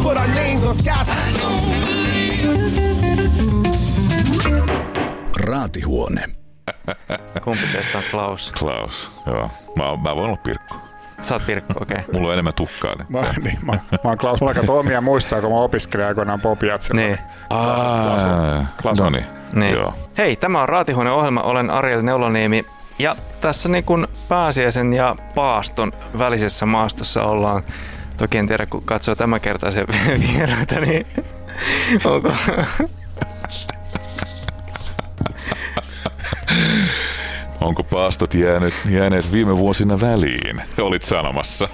put our names on skies. Raatihuone. Kumpi teistä on Klaus? Klaus, joo. Mä voin olla Pirkko. Sä oot Pirkko, okei. Okay. Mulla on enemmän tukkaa. Mä oon Klaus. Mulla kato omia muistaa, kun mä opiskelin aikoinaan Popiatsella. Niin. No niin. Joo. Hei, tämä on Raatihuone-ohjelma. Olen Ariel Neuloniemi. Ja tässä niin kuin pääsiäisen ja paaston välisessä maastossa ollaan. Toki en tiedä, kun katsoo tämänkertaisen vieraita, niin onko... Onko paastot jääneet viime vuosina väliin? Olit sanomassa.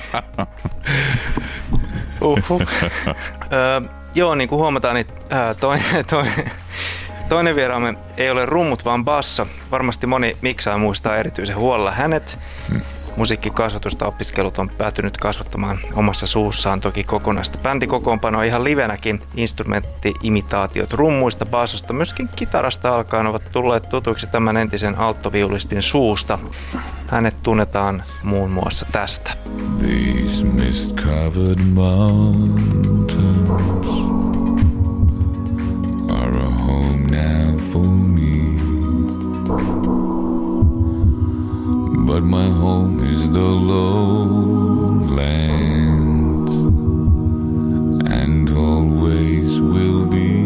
Joo, niin kuin huomataan, niin toinen vieraamme ei ole rummut, vaan basso. Varmasti moni miksaa muistaa erityisen huolella hänet. Musiikkikasvatusta opiskelut on päätynyt kasvattamaan omassa suussaan toki kokonaista bändikokoonpanoa ihan livenäkin. Instrumentti-imitaatiot rummuista, bassosta, myöskin kitarasta alkaen ovat tulleet tutuiksi tämän entisen alttoviulistin suusta. Hänet tunnetaan muun muassa tästä. These mist-covered mountains are a home now for me. But my home is the lowlands, and always will be.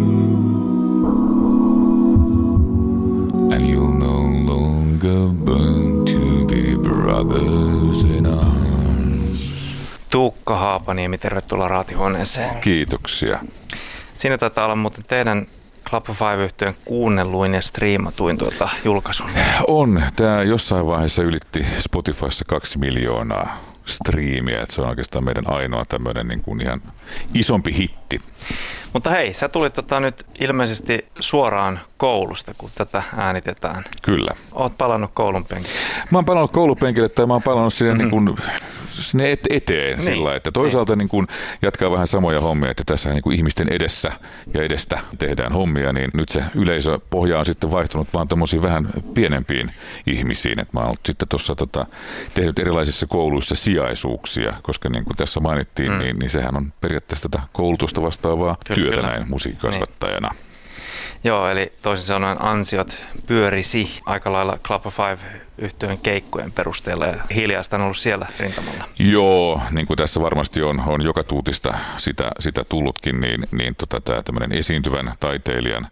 And you'll no longer burn to be brothers in arms. Tuukka Haapaniemi, tervetuloa Raatihuoneeseen. Kiitoksia. Siinä taitaa olla muuten teidän Club of Five-yhtyön kuunnelluin ja striimatuin julkaisun. On. Tämä jossain vaiheessa ylitti Spotifyssa 2 miljoonaa striimiä. Että se on oikeastaan meidän ainoa tämmöinen niin kuin ihan isompi hitti. Mutta hei, sä tulit nyt ilmeisesti suoraan koulusta, kun tätä äänitetään. Kyllä. Oot palannut koulun penkille. Mä oon palannut koulupenkille tai mä oon palannut sinne, niin kuin, sinne eteen niin. Sillä, että toisaalta niin kuin jatkaa vähän samoja hommia, että tässä niin kuin ihmisten edessä ja edestä tehdään hommia, niin nyt se yleisöpohja on sitten vaihtunut vaan tämmöisiin vähän pienempiin ihmisiin. Että mä oon ollut sitten tuossa tehnyt erilaisissa kouluissa sijaisuuksia, koska niin kuin tässä mainittiin, niin sehän on periaatteessa tätä koulutusta vastaavaa työtä näin musiikkikasvattajana. Niin. Joo, eli toisin sanoen ansiot pyörisi aika lailla Club of Five-yhtyön keikkojen perusteella ja hiljaista on ollut siellä rintamalla. Joo, niin kuin tässä varmasti on joka tuutista sitä tullutkin, niin tämä tämmöinen esiintyvän taiteilijan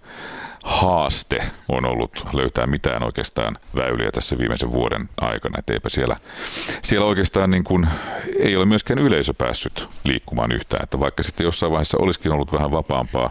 haaste on ollut löytää mitään oikeastaan väyliä tässä viimeisen vuoden aikana, että eipä siellä oikeastaan niin kuin, ei ole myöskään yleisö päässyt liikkumaan yhtään, että vaikka sitten jossain vaiheessa olisikin ollut vähän vapaampaa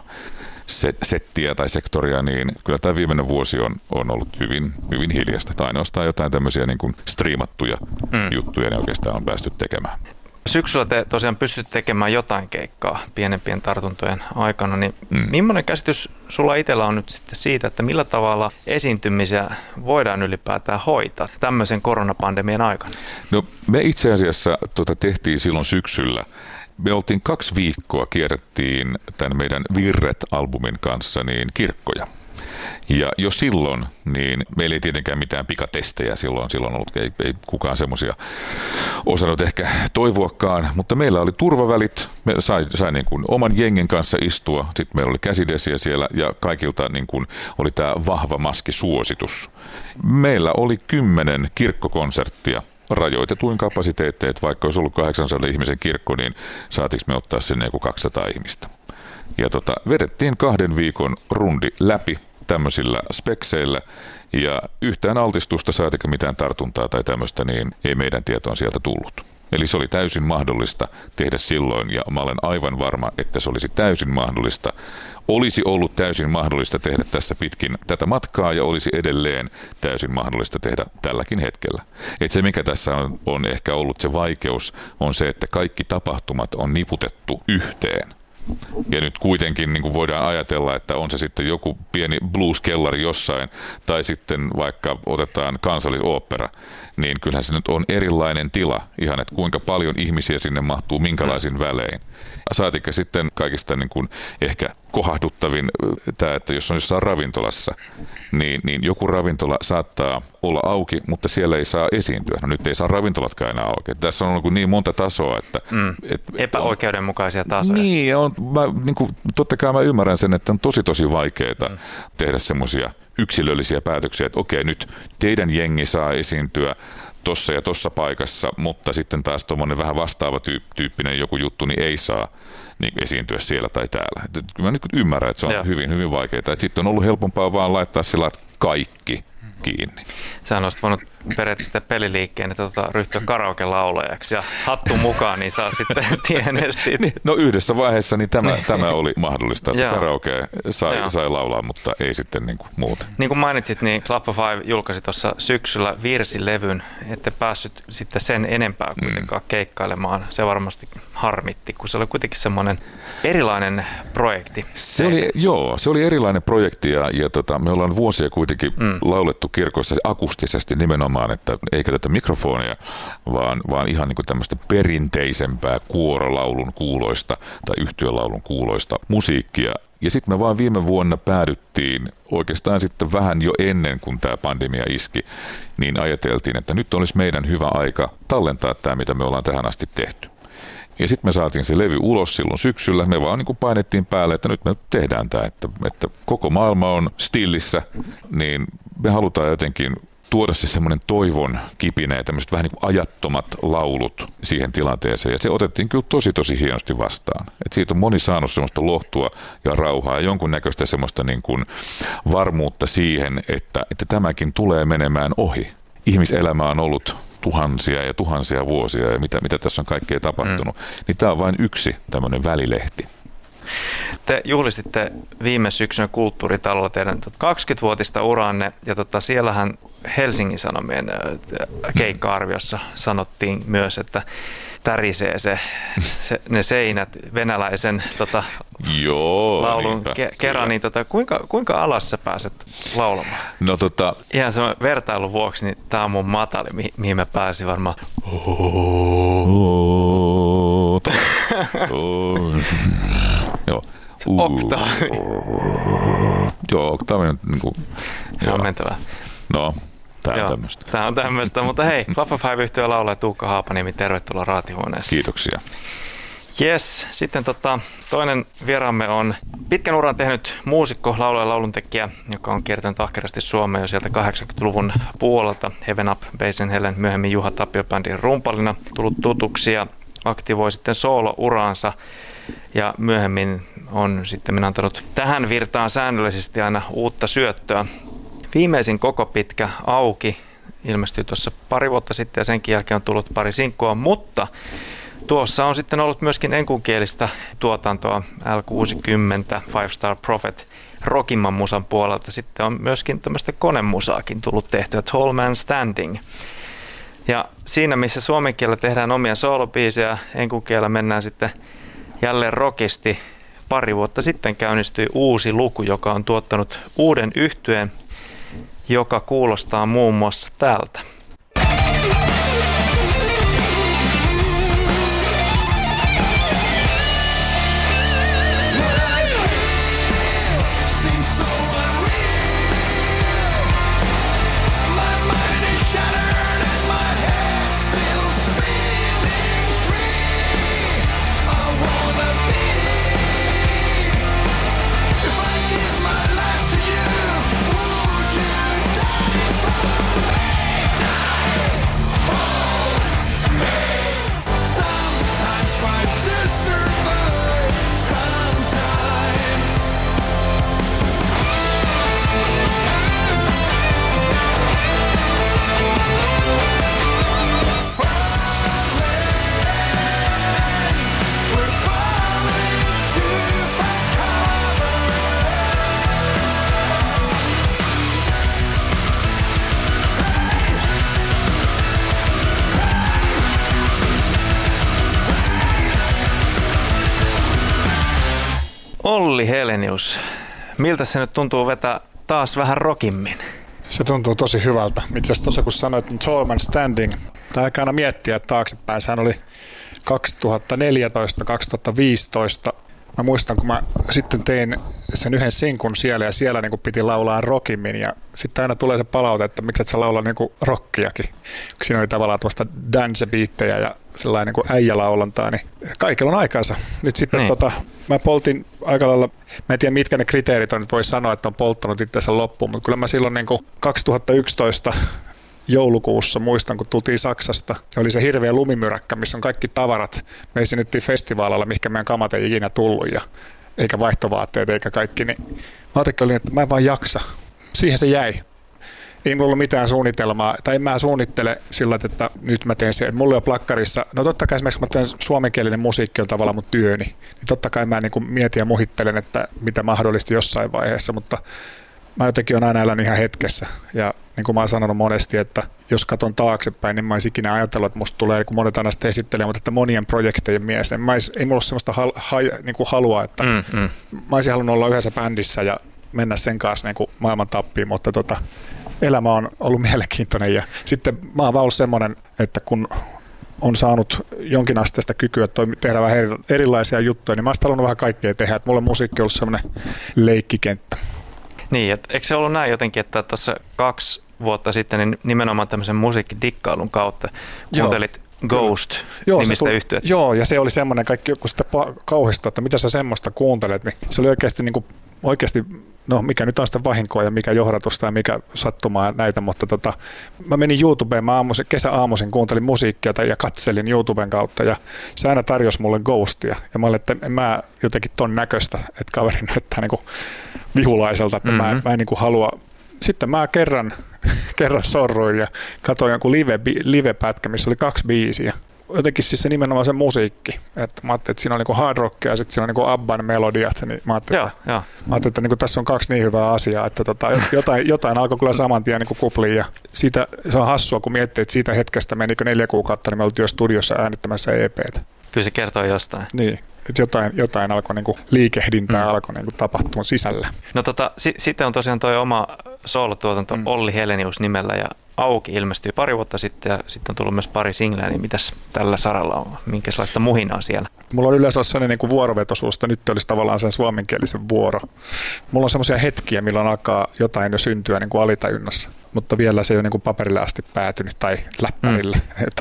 settiä tai sektoria, niin kyllä tämä viimeinen vuosi on ollut hyvin, hyvin hiljasta. Tai ainoastaan jotain tämmöisiä niin kuin striimattuja juttuja ne oikeastaan on päästy tekemään. Syksyllä te tosiaan pystytte tekemään jotain keikkaa pienempien tartuntojen aikana, niin millainen käsitys sulla itsellä on nyt sitten siitä, että millä tavalla esiintymisiä voidaan ylipäätään hoitaa tämmöisen koronapandemian aikana? No me itse asiassa tehtiin silloin syksyllä. Me oltiin 2 viikkoa, kierrettiin tämän meidän Virret-albumin kanssa niin kirkkoja. Ja jo silloin, niin meillä ei tietenkään mitään pikatestejä silloin ollut, ei kukaan semmoisia osannut ehkä toivoakaan, mutta meillä oli turvavälit, me sai niin kuin oman jengen kanssa istua, sitten meillä oli käsidesiä siellä ja kaikilta niin kuin oli tämä vahva maskisuositus. Meillä oli 10 kirkkokonserttia. Rajoitetuin kapasiteetteet, vaikka olisi ollut 800 ihmisen kirkko, niin saatiinko me ottaa sinne joku 200 ihmistä. Ja vedettiin 2 viikon rundi läpi tämmöisillä spekseillä, ja yhtään altistusta saatika mitään tartuntaa tai tämmöistä, niin ei meidän tietoon sieltä tullut. Eli se oli täysin mahdollista tehdä silloin, ja mä olen aivan varma, että se olisi täysin mahdollista. Olisi ollut täysin mahdollista tehdä tässä pitkin tätä matkaa, ja olisi edelleen täysin mahdollista tehdä tälläkin hetkellä. Et se, mikä tässä on ehkä ollut se vaikeus, on se, että kaikki tapahtumat on niputettu yhteen. Ja nyt kuitenkin niin kuin voidaan ajatella, että on se sitten joku pieni blues-kellari jossain, tai sitten vaikka otetaan kansallisooppera, niin kyllähän se nyt on erilainen tila, ihan että kuinka paljon ihmisiä sinne mahtuu, minkälaisin välein. Saatikka sitten kaikista niin kuin ehkä kohahduttavin tämä, että jos on jossain ravintolassa, niin joku ravintola saattaa olla auki, mutta siellä ei saa esiintyä. No nyt ei saa ravintolatkaan enää auki. Tässä on niin monta tasoa, että... Epäoikeudenmukaisia tasoja. Niin, totta kai mä ymmärrän sen, että on tosi vaikeaa tehdä semmoisia yksilöllisiä päätöksiä, että okei, nyt teidän jengi saa esiintyä tossa ja tossa paikassa, mutta sitten taas tuommoinen vähän vastaava tyyppinen joku juttu, niin ei saa niin esiintyä siellä tai täällä. Mä nyt ymmärrän, että se on hyvin vaikeaa. Sitten on ollut helpompaa vaan laittaa sillä kaikki kiinni. Sähän olisit voinut periaatteessa peliliikkeen, että ryhtyä karaoke-laulajaksi ja hattu mukaan, niin saa sitten tienesti. No yhdessä vaiheessa niin tämä oli mahdollista, että karaoke sai laulaa, mutta ei sitten niin kuin muuten. Niin kuin mainitsit, niin Club of Five julkaisi tuossa syksyllä virsilevyn, ette päässyt sitten sen enempää kuitenkaan keikkailemaan. Se varmasti harmitti, kun se oli kuitenkin semmoinen erilainen projekti. Se oli erilainen projekti ja me ollaan vuosia kuitenkin laulettu kirkoissa akustisesti nimenomaan, että ei käytetä mikrofonia, vaan ihan niin kuin tämmöistä perinteisempää kuorolaulun kuuloista tai yhtyölaulun kuuloista musiikkia. Ja sitten me vaan viime vuonna päädyttiin oikeastaan sitten vähän jo ennen kuin tämä pandemia iski, niin ajateltiin, että nyt olisi meidän hyvä aika tallentaa tämä, mitä me ollaan tähän asti tehty. Ja sitten me saatiin se levy ulos silloin syksyllä. Me vaan niin kuin painettiin päälle, että nyt me tehdään tämä, että koko maailma on stillissä, niin me halutaan jotenkin tuoda se semmoinen toivon kipinä ja tämmöiset vähän niin kuin ajattomat laulut siihen tilanteeseen. Ja se otettiin kyllä tosi hienosti vastaan. Et siitä on moni saanut semmoista lohtua ja rauhaa ja jonkunnäköistä semmoista niin kuin varmuutta siihen, että tämäkin tulee menemään ohi. Ihmiselämä on ollut tuhansia ja tuhansia vuosia ja mitä tässä on kaikkea tapahtunut, niin tämä on vain yksi tämmöinen välilehti. Te juhlistitte viime syksynä Kulttuuritalolla teidän 20-vuotista uraanne ja siellähän Helsingin Sanomien keikka-arviossa sanottiin myös, että tärisee ne seinät venäläisen laulun kerran, niin kuinka alas sä pääset laulamaan? No ihan se vertailun vuoksi, niin tää on mun matali, mihin mä pääsin varmaan. Joo. Oktaavi. Joo, oktaavi on niinku... Ihan mentävää. No, tää on tämmöistä. Tää on tämmöistä, mutta hei, Club of Five -yhtye laulaja Tuukka Haapaniemi, tervetuloa Raatihuoneeseen. Kiitoksia. Yes, sitten toinen vieraamme on pitkän uran tehnyt muusikko, laulaja ja lauluntekijä, joka on kiertänyt ahkerasti Suomea jo sieltä 80-luvun puolelta. Heaven Up, Basin Helen, myöhemmin Juha Tapio-bändin rumpalina tullut tutuksi ja aktivoi sitten soolo-uraansa. Ja myöhemmin on sitten antanut tähän virtaan säännöllisesti aina uutta syöttöä. Viimeisin koko pitkä Auki ilmestyi tuossa pari vuotta sitten ja senkin jälkeen on tullut pari sinkkua, mutta tuossa on sitten ollut myöskin enkunkielistä tuotantoa L60, Five Star Prophet, rockimman musan puolelta. Sitten on myöskin tämmöistä konemusaakin tullut tehtyä, Tall Man Standing. Ja siinä, missä suomen kielellä tehdään omia soolobiisejä, enkunkielellä mennään sitten jälleen rockisti. Pari vuotta sitten käynnistyi uusi luku, joka on tuottanut uuden yhtyeen, joka kuulostaa muun muassa tältä. Olli Helenius, miltä se nyt tuntuu vetää taas vähän rockimmin? Se tuntuu tosi hyvältä. Itse asiassa tuossa kun sanoit Tall Man Standing, tämä aika aina miettiä taaksepäin. Sehän oli 2014-2015 mä muistan, kun mä sitten tein sen yhden sinkun siellä ja siellä niin kuin piti laulaa rockimmin ja sitten aina tulee se palaute, että miksi et sä laula niin kuin rockiakin. Siinä oli tavallaan tuosta dance-biittejä ja sellainen niin kuin äijälaulantaa, niin kaikilla on aikansa. Nyt sitten mä poltin aika lailla, mä en tiedä mitkä ne kriteerit on, että voi sanoa, että on polttanut itseänsä loppuun, mutta kyllä mä silloin niin kuin 2011 joulukuussa muistan, kun tultiin Saksasta ja oli se hirveä lumimyräkkä, missä on kaikki tavarat. Me esiinnyttiin festivaalilla, mihinkä meidän kamat ei ikinä tullut ja eikä vaihtovaatteet eikä kaikki. Niin mä olin, että mä en vaan jaksa. Siihen se jäi. Ei mulla ollut mitään suunnitelmaa, tai en mä suunnittele sillä, että nyt mä teen sen. Mulla on plakkarissa, no totta kai esimerkiksi kun mä teen suomenkielinen musiikki on tavallaan mun työni, niin totta kai mä niin kuin mietin ja muhittelen, että mitä mahdollisesti jossain vaiheessa, mutta mä jotenkin on aina elänyt ihan hetkessä. Ja niin kuin mä oon sanonut monesti, että jos katson taaksepäin, niin mä en ikinä ajatellut, että musta tulee, kun monet aina sitten esittelee, mutta että monien projektejen mies. Ei mulla ole sellaista niin kuin halua, että mä olisin halunnut olla yhdessä bändissä ja mennä sen kanssa niin kuin maailman tappiin, mutta elämä on ollut mielenkiintoinen ja sitten mä oon vaan ollut semmoinen, että kun on saanut jonkinasteista kykyä tehdä vähän erilaisia juttuja, niin mä oon halunnut vähän kaikkea tehdä, että mulle musiikki on ollut semmoinen leikkikenttä. Niin, että eikö se ollut näin jotenkin, että tuossa 2 vuotta sitten niin nimenomaan tämmöisen musiikkidikkailun kautta kuuntelit Ghost-nimistä yhtyettä? Joo, ja se oli semmoinen kaikki, kun sitä kauhistaa, että mitä sä semmoista kuuntelet, niin se oli oikeasti no mikä nyt on sitä vahinkoa ja mikä johdatusta ja mikä sattumaa näitä, mutta mä menin YouTubeen, mä kesäaamuisin kuuntelin musiikkia ja katselin YouTuben kautta ja se aina tarjosi mulle Ghostia ja mä olin, että en mä jotenkin ton näköistä, että kaveri näyttää niin kuin vihulaiselta, että mä en niin kuin halua. Sitten mä kerran sorruin ja katsoin jonkun live-pätkä, missä oli 2 biisiä. Jotenkin siis se nimenomaan se musiikki. Että mä ajattelin, että siinä on niinku hard rockia ja sitten siinä on niinku Abban melodiat. Niin mä ajattelin, että niinku tässä on 2 niin hyvää asiaa, että jotain alkoi kyllä saman tien niinku kupliin. Ja siitä, se on hassua, kun miettii, että siitä hetkestä meni 4 kuukautta, niin me oltiin jo studiossa äänittämässä EP:tä. Kyllä se kertoo jostain. Niin. Että jotain alkoi niinku liikehdintää alkoi niinku tapahtua sisällä. No sitten on tosiaan toi oma soolotuotanto Olli Helenius nimellä ja Auki ilmestyi 2 vuotta sitten ja sitten on tullut myös pari singleä, niin mitäs tällä saralla on? Minkälaista muhinaa siellä? Mulla on yleensä sellainen niin kuin vuorovetoisuus, että nyt olisi tavallaan sen suomenkielisen vuoro. Mulla on semmoisia hetkiä, milloin alkaa jotain jo syntyä niin kuin alitajunnassa, mutta vielä se ei ole niin kuin paperille asti päätynyt tai läppärille.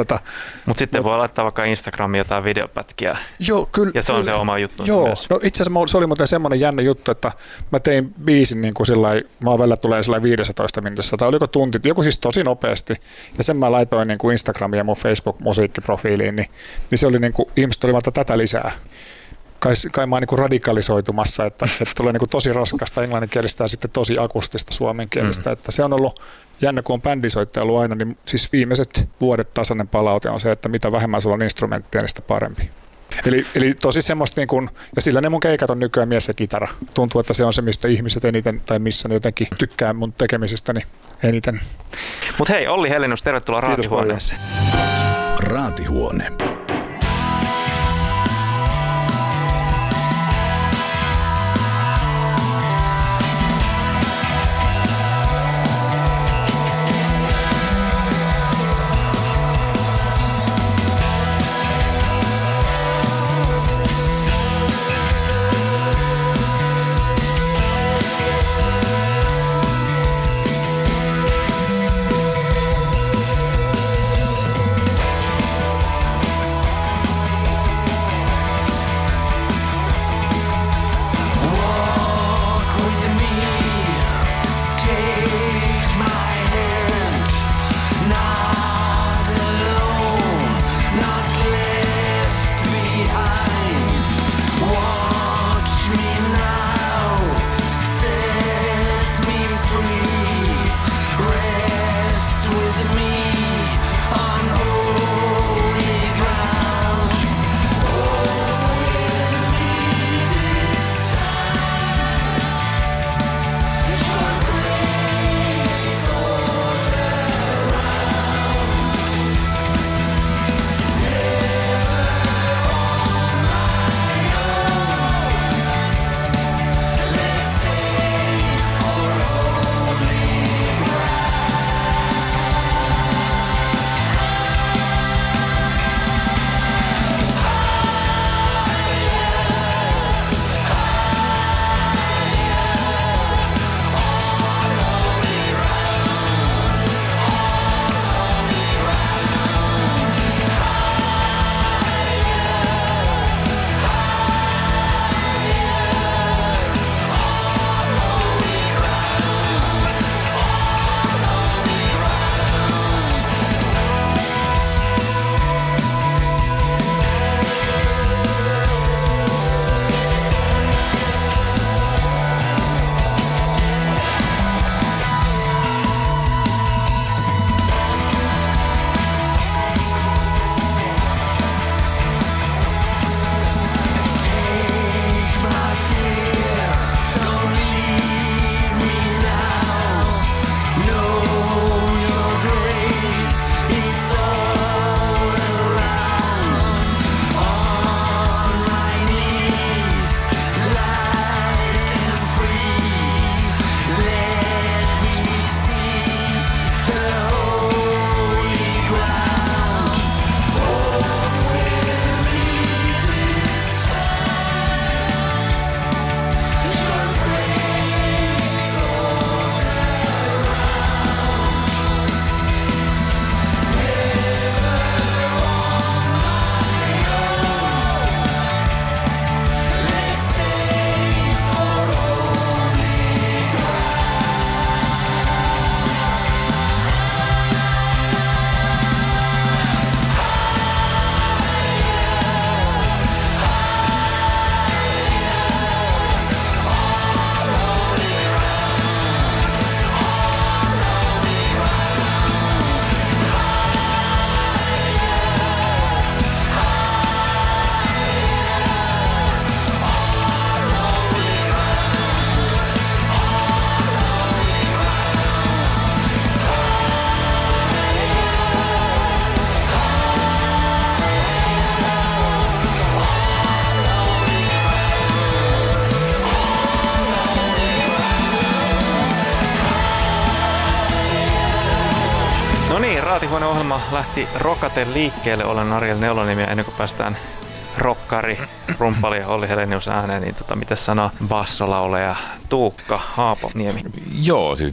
Mutta sitten voi laittaa vaikka Instagramiin jotain videopätkiä. Joo, kyllä. Ja se on se oma juttu myös. No itse asiassa se oli muuten semmoinen jännä juttu, että mä tein biisin niin kuin sillai, mä oon välillä tulee sillai 15 minuutissa, tai oliko tunti, joku siis tosi nopeasti, ja sen mä laitoin niin kuin Instagramiin ja mun Facebook-musiikkiprofiiliin, niin se oli niin kuin, ihmiset olivat tätä lisää. Kai mä oon niin kuin radikalisoitumassa, että tulee niin kuin tosi raskasta englanninkielistä ja sitten tosi akustista suomenkielistä, että se on ollut jännä, kun on bändisoittaja ollut aina, niin siis viimeiset vuodet tasainen palaute on se, että mitä vähemmän sulla on instrumenttia, niin sitä parempi. Eli tosi semmoista, niin kun, ja sillä ne mun keikat on nykyään mies ja kitara. Tuntuu, että se on se, mistä ihmiset eniten, tai missä ne jotenkin tykkää mun tekemisestäni eniten. Mutta hei, Olli Helenius, tervetuloa Raatihuoneeseen. Raatihuone. Raatihuone-ohjelma lähti rokaten liikkeelle. Olen Ariel Neulonimi ja ennen kuin päästään rokkari, rumpali ja Olli Helenius ääneen, niin mitä sanoo bassolauleja Tuukka Haaponiemi? Joo, siis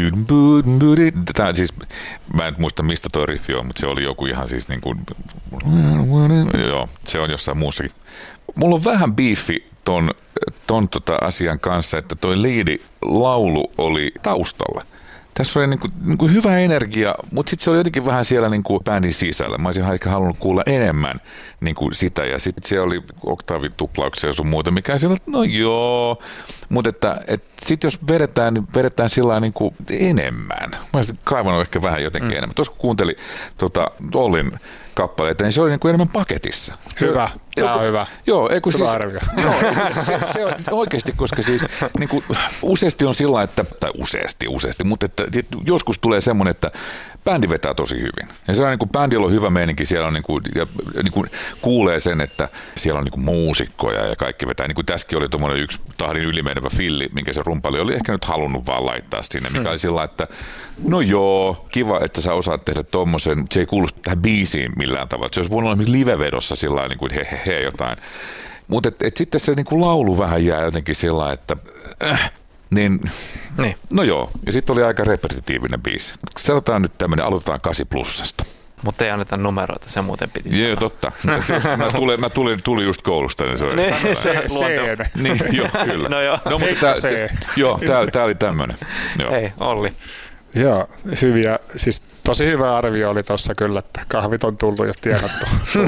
mä en muista mistä toi riffi on, mutta se oli joku ihan siis niin kuin, joo, se on jossain muussakin. Mulla on vähän biifi ton asian kanssa, että toi liidi-laulu oli taustalla. Tässä oli niin kuin hyvä energia, mutta sitten se oli jotenkin vähän siellä niin kuin bändin sisällä. Mä olisin ehkä halunnut kuulla enemmän niin kuin sitä, ja sitten siellä oli oktaavituplauksia ja sun muuta, mikä siellä, no joo, mutta että sitten jos vedetään, niin vedetään sillä niin kuin enemmän. Mä olisin kaivannut ehkä vähän jotenkin enemmän. Tuossa kun kuuntelin Ollin kappaleita, niin se oli niin kuin enemmän paketissa. Hyvä, tämä on hyvä. Joo, hyvä siis, arvio. Joo, se on oikeasti, koska siis niin kuin, useasti on sillä että, tai useasti, mutta että joskus tulee semmoinen, että bändi vetää tosi hyvin. Ja se on niin kuin, bändillä on hyvä meininki, siellä on niin kuin, ja niin kuin kuulee sen, että siellä on niin kuin muusikkoja ja kaikki vetää. Niin kuin tässäkin oli tuommoinen yksi tahdin ylimenevä filli, minkä se rumpali oli ehkä nyt halunnut vaan laittaa sinne, mikä oli sillä että no joo, kiva, että sä osaat tehdä tommosen, se ei kuulu tähän biisiin millään tavalla. Se olisi voinut olla live-vedossa sillä niin kuin he jotain. Mutta sitten se niin kuin laulu vähän jää jotenkin sillä että niin. No joo, ja sitten oli aika repetitiivinen biisi. Sanotaan nyt tämmöinen, aloitetaan 8+. Mutta ei anneta numeroita, se muuten piti. Joo, totta. Mä tulin just koulusta, niin se oli niin, joo, kyllä. No joo. No, mutta tää oli tämmöinen. Hei, Olli. Joo, hyviä, siis tosi hyvä arvio oli tuossa kyllä, että kahvit on tullut ja tienattu.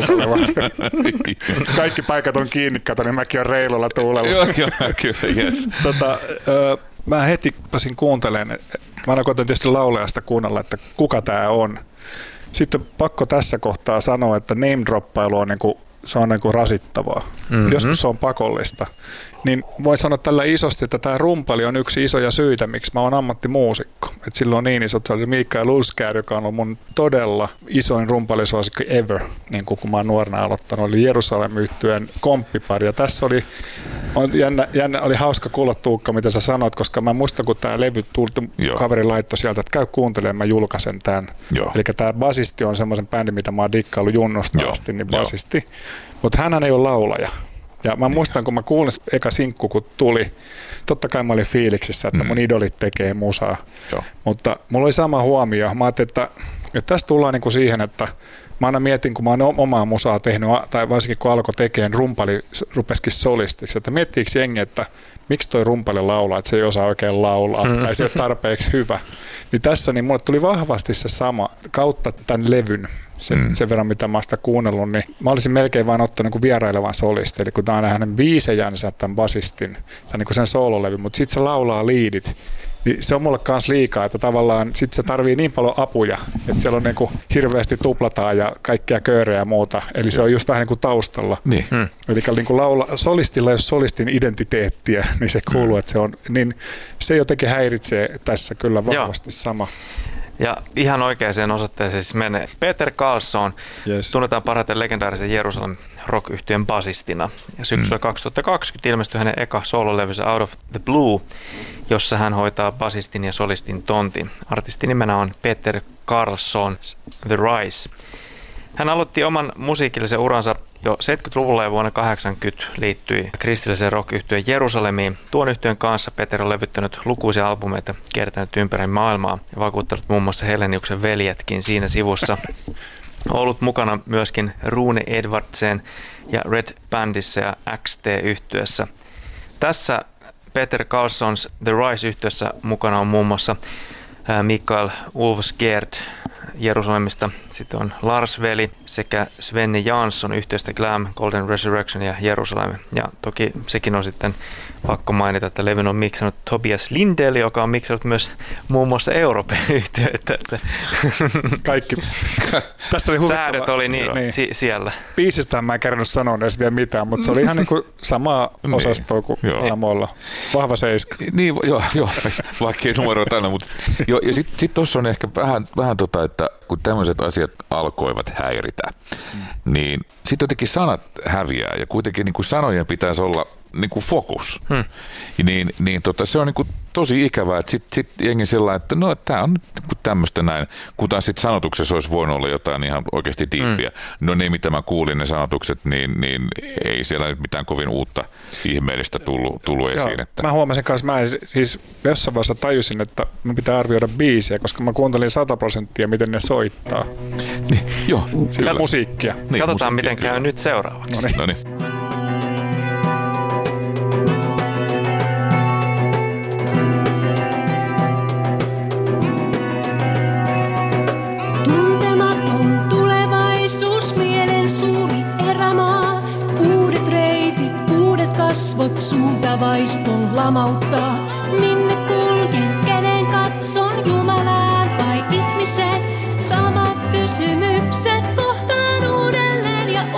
Kaikki paikat on kiinni, kato, niin mäkin on reilulla tuulella. Joo, kyllä, yes. Mä heti pääsin kuuntelemaan, mä aina koitan tietysti laulajasta kuunnella, että kuka tää on. Sitten pakko tässä kohtaa sanoa, että name-droppailu on se on rasittavaa. Mm-hmm. Joskus se on pakollista. Niin voi sanoa tällä isosti, että tämä rumpali on yksi isoja syitä, miksi mä oon ammattimuusikko. Et silloin on niin iso, se oli Mikael Ulfskär, joka on ollut mun todella isoin rumpalisuosikki ever, niin kun mä oon nuorena aloittanut. Oli Jerusalem-yhtyeen komppipari. Ja tässä oli oli hauska kuulla, Tuukka, mitä sä sanot, koska mä muistan, kun tämä levy tuli, kaveri laittoi sieltä, että käy kuuntelemaan, mä julkaisen tämän. Eli tämä basisti on semmoisen bändin, mitä mä oon dikkaillut junnosta asti, niin basisti. Mutta hänhän ei ole laulaja. Ja mä muistan, kun mä kuulin eka sinkku, kun tuli, totta kai mä olin fiiliksissä, että mun idolit tekee musaa. Mutta mulla oli sama huomio. Mä ajattelin, että tässä tullaan niinku siihen, että mä aina mietin, kun mä oon omaa musaa tehnyt, tai varsinkin kun alkoi tekemään, rumpali rupesikin solistiksi, että miettiikö jengi, että miksi toi rumpali laulaa, että se ei osaa oikein laulaa, tai se ei ole tarpeeksi hyvä. Niin tässä niin mulle tuli vahvasti se sama kautta tämän levyn. Sen verran, mitä mä oon sitä kuunnellut, niin mä olisin melkein vaan ottanut niin vierailevan solisti. Eli kun tää on hänen biisejänsä, tämän basistin, tai niin sen soololevy, mutta sitten se laulaa liidit. Niin se on mulle kans liikaa, että tavallaan sit se tarvii niin paljon apuja, että siellä on niin kuin hirveästi tuplataan ja kaikkia köörejä ja muuta. Eli se on just vähän niin kuin taustalla. Niin. Eli niin kuin solistilla, jos solistin identiteettiä, niin se kuuluu, että se on, niin se jotenkin häiritsee tässä kyllä vahvasti sama. Ja ihan oikeaan osoitteeseen siis menee. Peter Karlsson, tunnetaan parhaiten legendaarisen Jerusalem rock-yhtyeen basistina. Ja syksyllä 2020 ilmestyi hänen eka soololevynsä Out of the Blue, jossa hän hoitaa basistin ja solistin tontin. Artistin nimenä on Peter Karlsson, The Rise. Hän aloitti oman musiikillisen uransa jo 70-luvulla ja vuonna 80 liittyi kristilliseen rock-yhtyeen Jerusalemiin. Tuon yhtyeen kanssa Peter on levyttänyt lukuisia albumeita, kiertänyt ympäri maailmaa ja vakuuttanut muun muassa Heleniuksen veljetkin siinä sivussa. Ollut mukana myöskin Rune Edvardsen ja Red Bandissa ja XT-yhtyessä. Tässä Peter Karlssons The Rise-yhtyessä mukana on muun muassa Mikael Ulfskär Jerusalemista, sitten on Lars Veli sekä Svenni Jansson yhtiöstä Glam, Golden Resurrection ja Jerusalem. Ja toki sekin on sitten pakko mainita, että levyn on miksannut Tobias Lindell, joka on miksannut myös muun muassa Euroopan yhtiöitä. Kaikki. Tässä oli säädöt oli siellä. Biisistä mä en kerännyt sanoa edes vielä mitään, mutta se oli ihan niin kuin samaa osastoa kuin samoilla. Vahva seiska. Niin, joo, vaikka ei numeroita aina, mutta ja sitten tuossa on ehkä vähän että kun tämmöiset asiat alkoivat häiritä, niin sitten jotenkin sanat häviää ja kuitenkin niin kuin sanojen pitäisi olla niin kuin fokus. Niin, se on niin kuin tosi ikävää, että sit jengi sellainen, että no tämä on nyt tämmöistä näin, kun taas sitten sanotuksessa olisi voinut olla jotain ihan oikeasti diippiä. No ne, mitä mä kuulin, ne sanotukset, niin ei siellä nyt mitään kovin uutta ihmeellistä tullut esiin. Joo, että... Mä huomasin kanssa, mä siis jossain vaiheessa tajusin, että mun pitää arvioida biisiä, koska mä kuuntelin 100%, miten ne soittaa. Joo. Siis musiikkia. Niin, katsotaan, miten käy nyt seuraavaksi. Noniin. Kasvot suuta vaiston lamauttaa. Minne kuljen, kenen katson, Jumalaan vai ihmisen? Samat kysymykset kohtaan uudelleen ja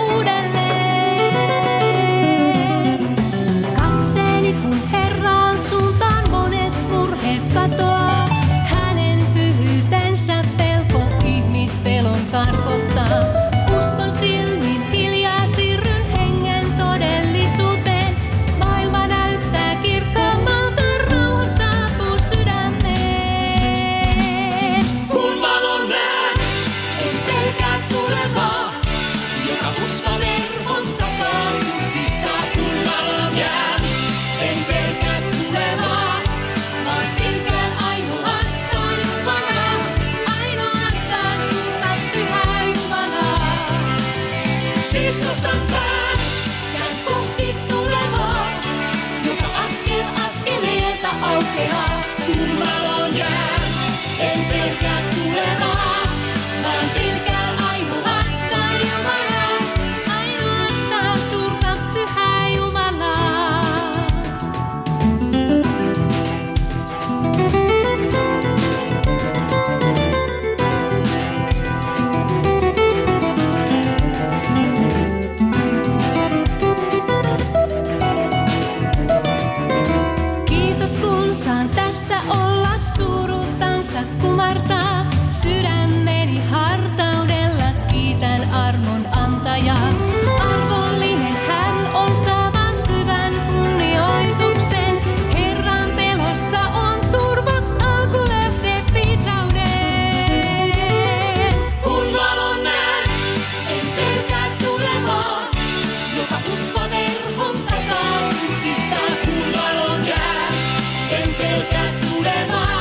uudelleen. Katseeni kun Herran suuntaan monet murheet katoaa. Hänen pyhyytensä pelko ihmispelon karkottaa. Uskon silmin hiljaa siirryn hengen todellisuuteen. Kumartaa sydämeni hartaudella, kiitän armon antajaa. Arvollinen hän on saavan syvän kunnioituksen. Herran pelossa on turvat alkulehde viisauden. Kun valon näen, en pelkää tulevaa, joka usva verhon takaa kukistaa. Kun valon jää, en pelkää tulevaa.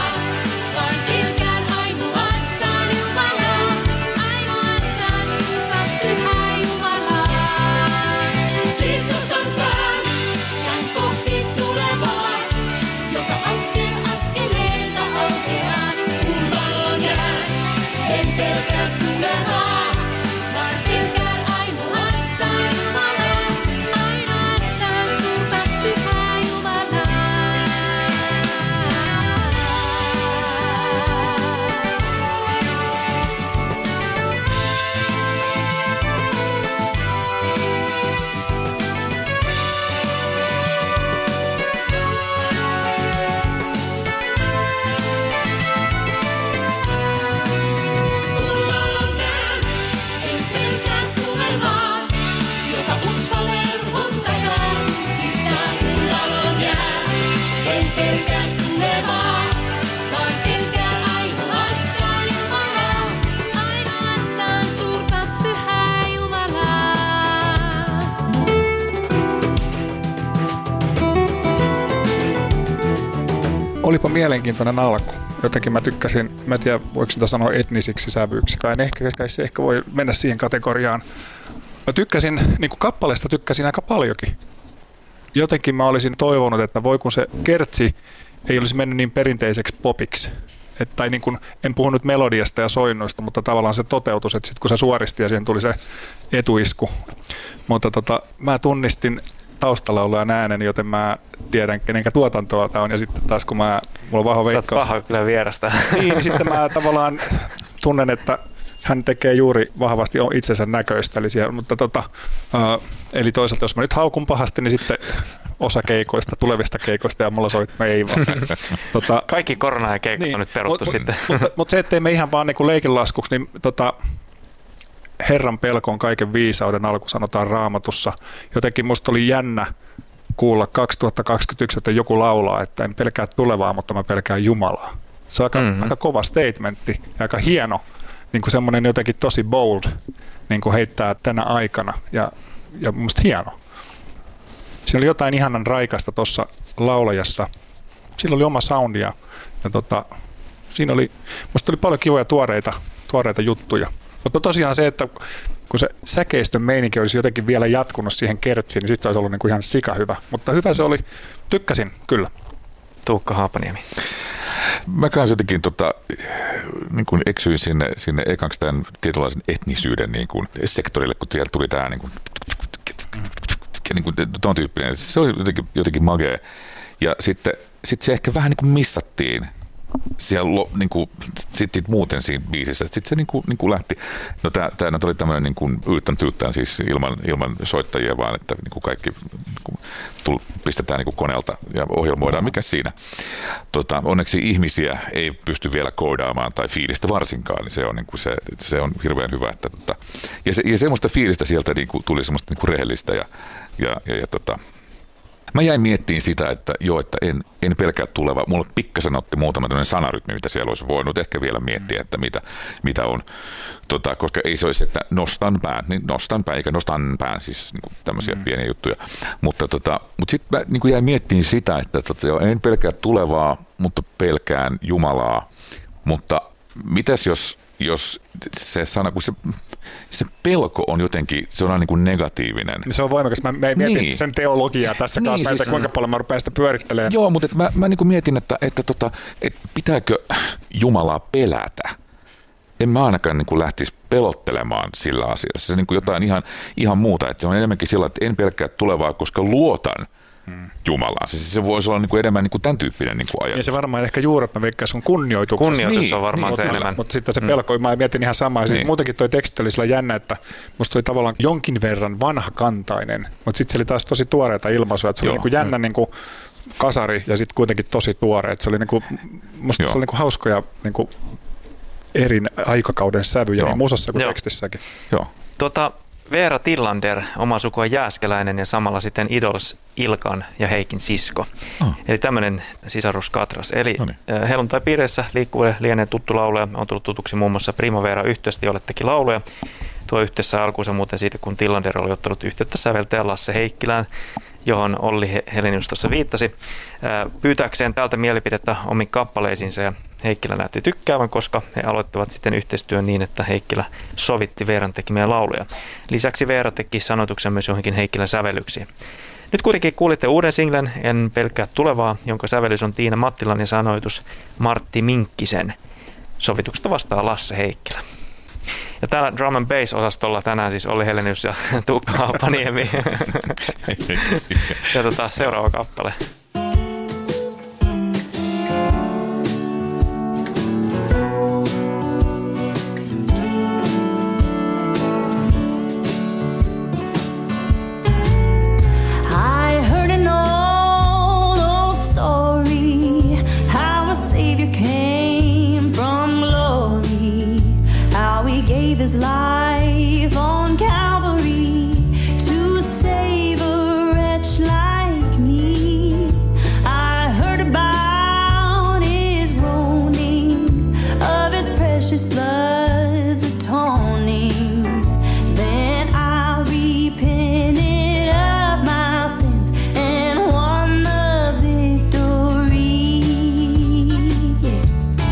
Olipa mielenkiintoinen alku. Jotenkin mä tykkäsin, mä en tiedä voiko sitä sanoa etnisiksi sävyyksi, se ehkä voi mennä siihen kategoriaan. Mä tykkäsin, niin kuin kappaleesta tykkäsin aika paljonkin. Jotenkin mä olisin toivonut, että voi kun se kertsi ei olisi mennyt niin perinteiseksi popiksi. Tai niin kuin, en puhu nyt melodiasta ja soinnuista, mutta tavallaan se toteutus, että sitten kun se suoristi ja siihen tuli se etuisku. Mutta mä tunnistin taustalaulujan äänen, joten mä tiedän, kenenkä tuotantoa tämä on. Ja sitten taas kun mulla on vahva veikkaus. Sä oot paha kyllä vierasta. Niin sitten mä tavallaan tunnen, että hän tekee juuri vahvasti itsensä näköistä. Eli toisaalta, jos mä nyt haukun pahasti, niin sitten osa keikoista, tulevista keikoista ja mulla soittaa ei vaan. Kaikki korona ja keikat niin, on nyt peruttu sitten. Mutta se, ettei me ihan vaan niin leikinlaskuksi, niin Herran pelko on kaiken viisauden alku, sanotaan Raamatussa. Jotenkin musta oli jännä kuulla 2021, että joku laulaa, että en pelkää tulevaa, mutta mä pelkään Jumalaa. Se on aika kova statementti ja aika hieno, niin kuin semmoinen jotenkin tosi bold, niin kuin heittää tänä aikana ja mun mielestä hieno. Siinä oli jotain ihanan raikasta tuossa laulajassa. Sillä oli oma soundi ja siinä oli, musta oli paljon kivoja tuoreita juttuja. Mutta tosiaan se, että kun se säkeistön meininki olisi jotenkin vielä jatkunut siihen kertsiin, niin sitten se olisi ollut niinku ihan sikahyvä. Mutta hyvä se oli. Tykkäsin, kyllä. Tuukka Haapaniemi. Mä kanssa jotenkin niin kuin eksyin sinne ekaksi tämän tietynlaisen etnisyyden niin kuin sektorille, kun sieltä tuli tämä niin kuin tuon tyyppinen. Se oli jotenkin magea. Ja sitten se ehkä vähän niin kuin missattiin siellä niin kuin, sitten muuten siinä biisissä. Sitten se niin kuin lähti. No tämä oli tämmöinen niin kuin yltään siis ilman soittajia, vaan että niin kuin kaikki niin kuin pistetään niin kuin koneelta ja ohjelmoidaan. Mikä siinä? Onneksi ihmisiä ei pysty vielä koodaamaan tai fiilistä varsinkaan. Niin se on, niin kuin se on hirveän hyvä. Että, ja semmoista fiilistä sieltä niin kuin tuli semmoista niin kuin rehellistä ja mä jäin miettimään sitä, että en pelkää tulevaa. Mulla pikkasen otti muutama tämmöinen sanarytmi, mitä siellä olisi voinut ehkä vielä miettiä, että mitä on. Koska ei se olisi, että nostan pään, niin nostan pään, eikä nostan pään, siis niin kuin tämmöisiä pieniä juttuja. Mutta sitten mä niin kuin jäin miettimään sitä, että en pelkää tulevaa, mutta pelkään Jumalaa. Mutta mitäs jos se sana, kun se pelko on jotenkin, se on niin kuin negatiivinen. Se on voimakas. Mä mietin sen teologiaa tässä kanssa, siis, että kuinka paljon mä rupean sitä pyörittelemään. Joo, mutta mä niin kuin mietin, että pitääkö Jumalaa pelätä? En mä ainakaan niin kuin lähtisi pelottelemaan sillä asialla. Se on niin kuin jotain ihan muuta. Että se on enemmänkin sillä, että en pelkää tulevaa, koska luotan Jumalaan. Se voisi olla niinku enemmän niinku tämän tyyppinen niinku ajatus. Ja se varmaan ehkä juuret, mä veikkaan sun kunnioituksessa. Kunnioitus on varmaan se enemmän. Mutta sitten se pelko, mä mietin ihan samaa. Niin. Muutenkin toi teksti oli sillä jännä, että musta oli tavallaan jonkin verran vanhakantainen, mutta sitten se oli taas tosi tuoreita ilmaisuja. Että se oli niinku jännä niinku kasari ja sitten kuitenkin tosi tuore. Että se oli niinku, musta se oli niinku hauskoja niinku eri aikakauden sävyjä niin musassa kuin tekstissäkin. Joo. Veera Tillander, oma sukua Jääskeläinen ja samalla sitten Idols Ilkan ja Heikin sisko. Eli tämmöinen sisaruskatras. Eli helluntai-piireissä liikkuville lienee tuttu laulaja. On tullut tutuksi muun muassa Primavera-yhtyeestä, jolle teki lauluja. Tuo yhtyeessä alkuunsa muuten siitä, kun Tillander oli ottanut yhteyttä säveltäjä Lasse Heikkilään, johon Olli Helenius tuossa viittasi, pyytääkseen tältä mielipidettä omiin kappaleisiinsa, ja Heikkilä näytti tykkäävän, koska he aloittivat sitten yhteistyön niin, että Heikkilä sovitti Veeran tekemiä lauluja. Lisäksi Veera teki sanoituksen myös johonkin Heikkilän sävellyksiin. Nyt kuitenkin kuulitte uuden singlen En pelkää tulevaa, jonka sävellys on Tiina Mattilan ja sanoitus Martti Minkkisen. Sovituksesta vastaa Lasse Heikkilä. Ja täällä Drum and Bass-osastolla tänään siis Olli Helenius ja Tuukka Haapaniemi. Ja seuraava kappale. His life on Calvary to save a wretch like me. I heard about his groaning, of his precious blood's atoning. Then I repented of my sins and won the victory. Yeah.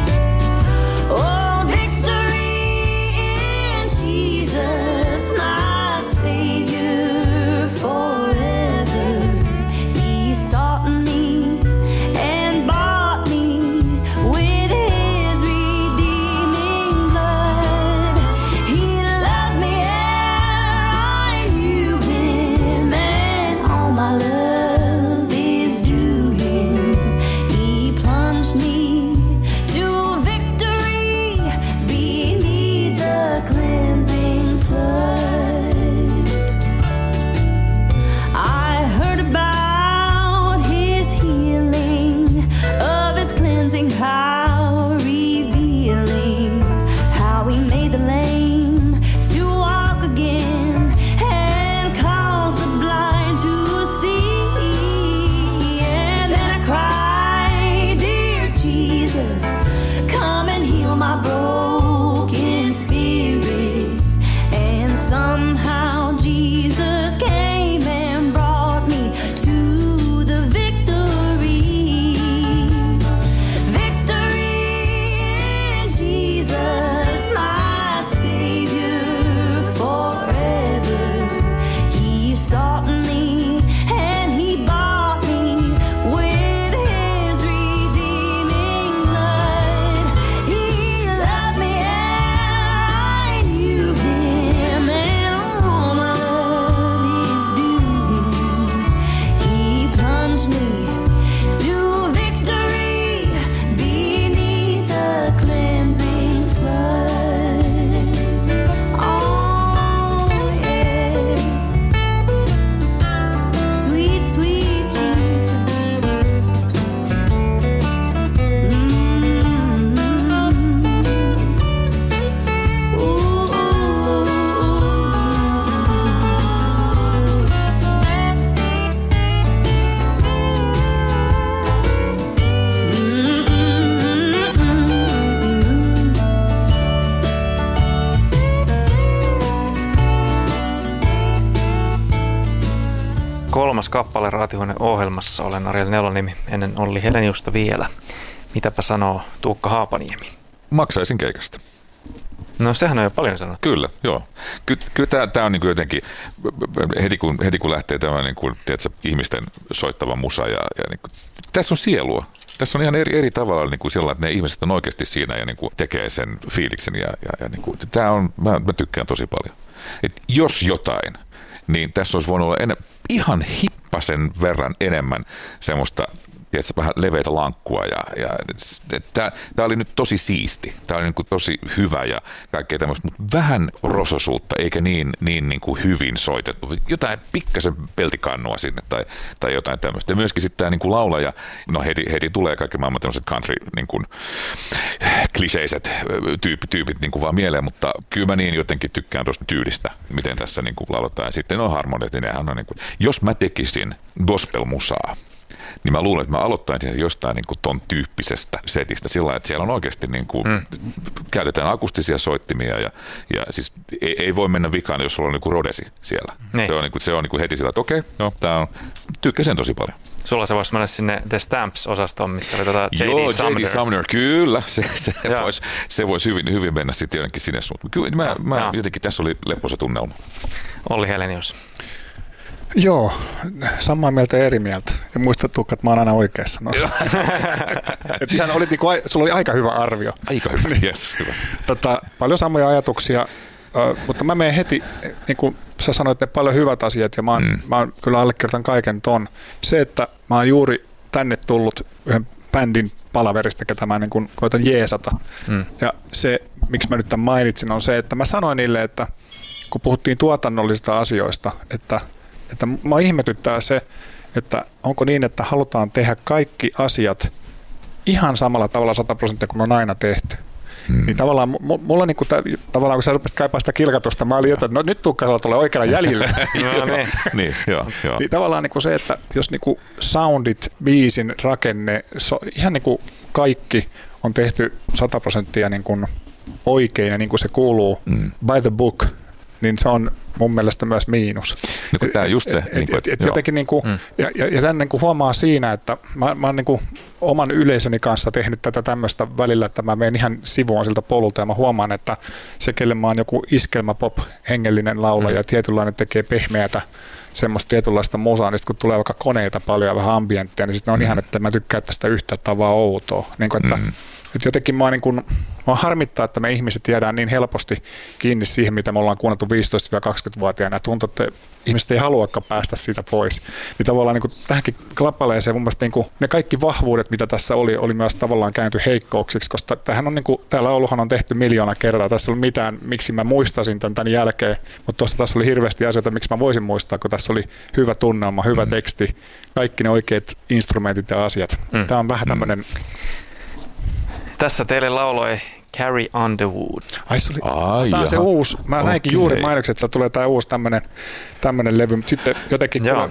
Oh, victory in Jesus, my Savior forever. He sought me and bought me with his redeeming blood. He loved me ere I knew him, and all my love is due him. He plunged me to victory beneath the cleansing flood. 3. kappale Raatihuoneen ohjelmassa. Olen Ariel Nelonimi ennen Olli Heleniusta vielä. Mitäpä sanoo Tuukka Haapaniemi? Maksaisin keikasta. No sehän on jo paljon sanottu. Kyllä, joo. Kyllä tämä on niin kuin jotenkin, heti kun lähtee tämä niin kuin, tiedätkö, ihmisten soittava musa ja niin kuin, tässä on sielua. Tässä on ihan eri tavalla niin kuin sellainen, että ne ihmiset on oikeasti siinä ja niin kuin tekee sen fiiliksen ja niin kuin, tämä on, mä tykkään tosi paljon. Et jos jotain, niin tässä olisi voinut olla ihan hippasen verran enemmän semmoista, tiedätkö, vähän leveitä lankkua ja tämä oli nyt tosi siisti, tämä oli niin kuin tosi hyvä ja kaikkea tämmöistä, mutta vähän rososuutta eikä niin kuin hyvin soitettu, jotain pikkasen peltikannua sinne tai jotain tämmöistä. Ja myöskin sitten tämä niin kuin laulaja, no heti tulee kaikki maailman tämmöiset country niin kuin kliseiset tyypit niin kuin vaan mieleen, mutta kyllä mä niin jotenkin tykkään tuosta tyylistä, miten tässä niin kuin lauletaan. Ja sitten on harmoniat, niin nehän on niin kuin, jos mä tekisin gospel-musaa, niin mä luulen, että mä aloittaisin jostain niin kuin ton tyyppisestä setistä sillä lailla, että siellä on oikeasti niin kuin, käytetään akustisia soittimia ja siis ei voi mennä vikaan, jos sulla on niin kuin Rodesi siellä. Se on niin kuin heti sillä, että okei, no, tykkäsin tosi paljon. Sulla se voisi mennä sinne The Stamps-osastoon, missä oli J.D. Sumner. J.D. Sumner, kyllä. Se voisi hyvin mennä sitten jonnekin sinne suuntaan. Kyllä, mä jotenkin tässä oli leppoisa tunnelma. Olli Helenius. Joo, samaa mieltä ja eri mieltä. Ja muista, Tuukka, että mä oon aina oikeassa. No. Sulla oli aika hyvä arvio. Aika hyvä, yes, hyvä. Paljon samoja ajatuksia, mutta mä menen heti, niin kuin sä sanoit, ne paljon hyvät asiat, ja mä oon kyllä allekirjoitan kaiken ton. Se, että mä oon juuri tänne tullut yhden bändin palaverista, ketä mä niin kuin koitan jeesata. Ja se, miksi mä nyt tämän mainitsin, on se, että mä sanoin niille, että kun puhuttiin tuotannollisista asioista, että mä ihmetyttää se, että onko niin, että halutaan tehdä kaikki asiat ihan samalla tavalla 100% kuin on aina tehty. Niin tavallaan mulla niinku tavallaan kun sä rupesit kaipaa sitä kilkatusta, mä olin, että no nyt Tuukka tulee oikealla jäljellä. Niin tavallaan niinku se, että jos niinku soundit, biisin rakenne, ihan niinku kaikki on tehty 100% niinku oikein ja niin kuin se kuuluu by the book, niin se on mun mielestä myös miinus. No, tämä just se. Jotenkin ja sen niin kuin huomaa siinä, että mä oon niin kuin oman yleisöni kanssa tehnyt tätä tämmöistä välillä, että mä menen ihan sivuun siltä polulta ja mä huomaan, että se, kelle mä oon joku iskelmäpop hengellinen laulaja ja tietynlainen tekee pehmeätä semmoista tietynlaista musaa, niin sitten kun tulee vaikka koneita paljon ja vähän ambienttia, niin sitten on ihan, että mä tykkään tästä yhtä tavaa outoa. Niin kuin, että jotenkin mä harmittaa, että me ihmiset jäädään niin helposti kiinni siihen, mitä me ollaan kuunneltu 15-20-vuotiaana, ja tuntuu, että ihmiset ei haluakaan päästä siitä pois. Niin tavallaan niin kuin tähänkin klappaleeseen mun mielestä niin kuin ne kaikki vahvuudet, mitä tässä oli myös tavallaan käänty heikkouksiksi, koska tämähän on niin kuin, tämä lauluhan on tehty 1,000,000 kertaa. Tässä ei ollut mitään, miksi mä muistasin tämän jälkeen, mutta tuossa tässä oli hirveästi asioita, miksi mä voisin muistaa, kun tässä oli hyvä tunnelma, hyvä teksti, kaikki ne oikeat instrumentit ja asiat. Tämä on vähän tämmöinen... Tässä teille lauloi Carrie Underwood. Ai se oli, tämä on se uusi. Mä näinkin juuri mainokset, että tulee tämä uusi tämmöinen levy, mutta sitten jotenkin... Joo.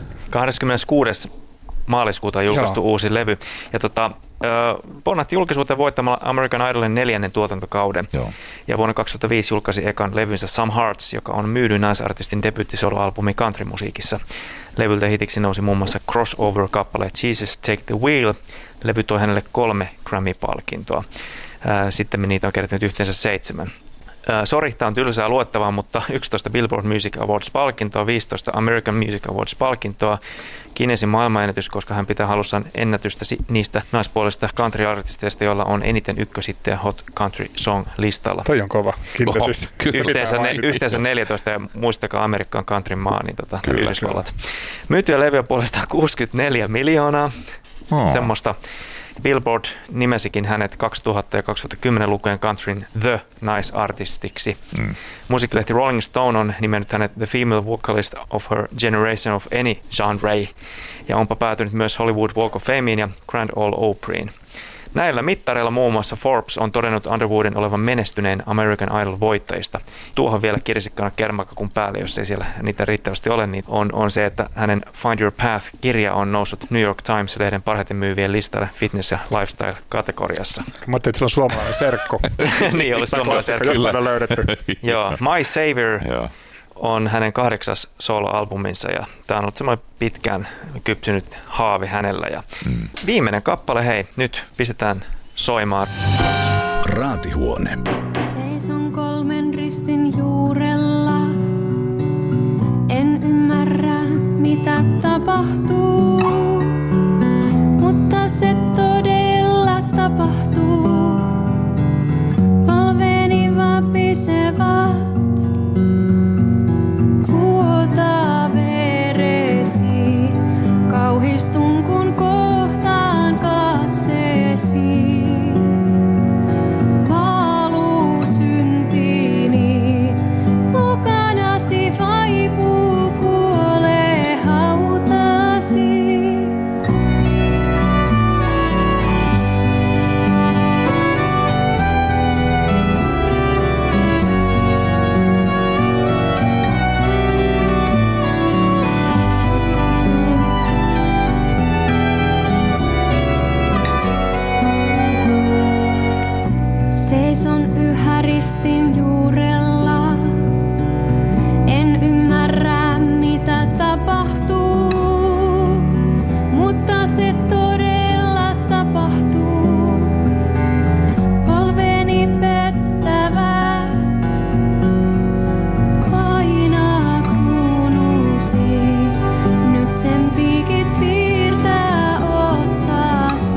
26. maaliskuuta on julkaistu uusi levy. Ja ponnahti julkisuuteen voittamalla American Idolin 4. tuotantokauden. Joo. Ja vuonna 2005 julkaisi ekan levynsä Some Hearts, joka on myydyin naisartistin debyyttisoloalbumi countrymusiikissa. Levyltä hitiksi nousi muun muassa crossover-kappale Jesus Take the Wheel. Levy toi hänelle 3 Grammy-palkintoa. Sitten niitä on kertynyt yhteensä 7. Sorihta on tylsää luettavaa, mutta 11 Billboard Music Awards-palkintoa, 15 American Music Awards-palkintoa, Guinnessin maailmanennätys, koska hän pitää halussaan ennätystä niistä naispuolisista country-artisteista, joilla on eniten ykköshittejä Hot Country Song-listalla. Toi on kova. Yhteensä 14, ja muistakaa Amerikan country maa, niin Yhdysvallat. Myytyjä levyjä puolestaan 64 miljoonaa. Semmoista. Billboard nimesikin hänet 2000 ja 2010 lukujen countryn The Naisartistiksi. Musiikkilehti Rolling Stone on nimennyt hänet The Female Vocalist of Her Generation of Any Genre, ja onpa päätynyt myös Hollywood Walk of Fameen ja Grand Ole Opryin. Näillä mittareilla muun muassa Forbes on todennut Underwoodin olevan menestyneen American Idol-voittajista. Tuohon vielä kirsikkana kermakakun päälle, jos ei siellä niitä riittävästi ole, niin on se, että hänen Find Your Path-kirja on noussut New York Times-lehden parhaiten myyvien listalle fitness- ja lifestyle-kategoriassa. Mä ajattelin, että sillä on suomalainen serkku. Niin, oli suomalainen serkku. Jostain on löydetty. Joo, My Savior on hänen 8. soloalbuminsa ja tämä on ollut semmoinen pitkään kypsynyt haavi hänellä. Ja viimeinen kappale, hei, nyt pistetään soimaan. Raatihuone. Seison 3 ristin juurella. En ymmärrä, mitä tapahtuu, mutta se todella tapahtuu. Palveeni vapisevat, vuotaa veresi. Kauhistun, kun kohtaan katseesi. Valuu syntiini, mukanasi vaipuu, kuolee hautasi. Seison yhä ristin juurella. En ymmärrä, mitä tapahtuu, mutta se todella tapahtuu. Polveni pettävät, painaa kruunusi. Nyt sen piikit piirtää otsasi.